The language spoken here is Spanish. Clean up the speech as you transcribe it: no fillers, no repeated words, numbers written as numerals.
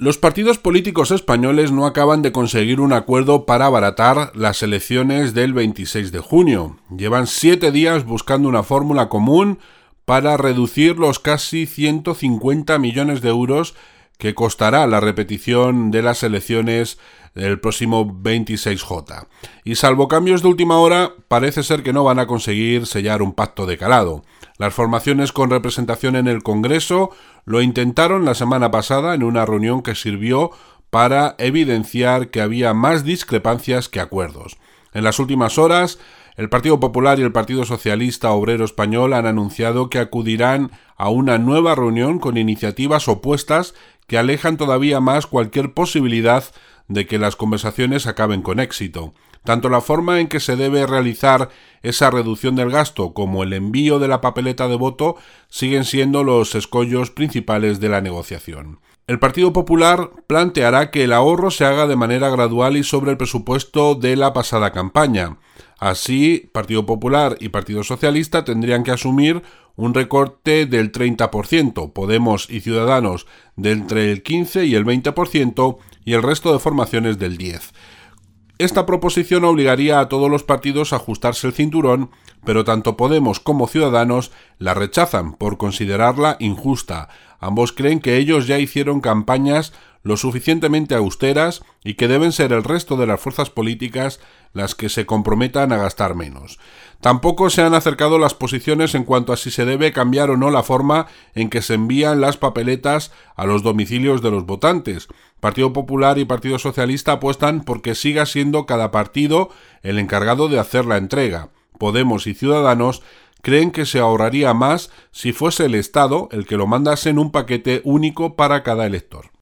Los partidos políticos españoles no acaban de conseguir un acuerdo para abaratar las elecciones del 26 de junio. Llevan 7 días buscando una fórmula común para reducir los casi 150 millones de euros que costará la repetición de las elecciones del próximo 26J. Y salvo cambios de última hora, parece ser que no van a conseguir sellar un pacto de calado. Las formaciones con representación en el Congreso lo intentaron la semana pasada en una reunión que sirvió para evidenciar que había más discrepancias que acuerdos. En las últimas horas, el Partido Popular y el Partido Socialista Obrero Español han anunciado que acudirán a una nueva reunión con iniciativas opuestas que alejan todavía más cualquier posibilidad de que las conversaciones acaben con éxito. Tanto la forma en que se debe realizar esa reducción del gasto como el envío de la papeleta de voto siguen siendo los escollos principales de la negociación. El Partido Popular planteará que el ahorro se haga de manera gradual y sobre el presupuesto de la pasada campaña. Así, Partido Popular y Partido Socialista tendrían que asumir un recorte del 30%, Podemos y Ciudadanos de entre el 15 y el 20% y el resto de formaciones del 10%. Esta proposición obligaría a todos los partidos a ajustarse el cinturón, pero tanto Podemos como Ciudadanos la rechazan por considerarla injusta. Ambos creen que ellos ya hicieron campañas lo suficientemente austeras y que deben ser el resto de las fuerzas políticas las que se comprometan a gastar menos. Tampoco se han acercado las posiciones en cuanto a si se debe cambiar o no la forma en que se envían las papeletas a los domicilios de los votantes. Partido Popular y Partido Socialista apuestan por que siga siendo cada partido el encargado de hacer la entrega. Podemos y Ciudadanos creen que se ahorraría más si fuese el Estado el que lo mandase en un paquete único para cada elector.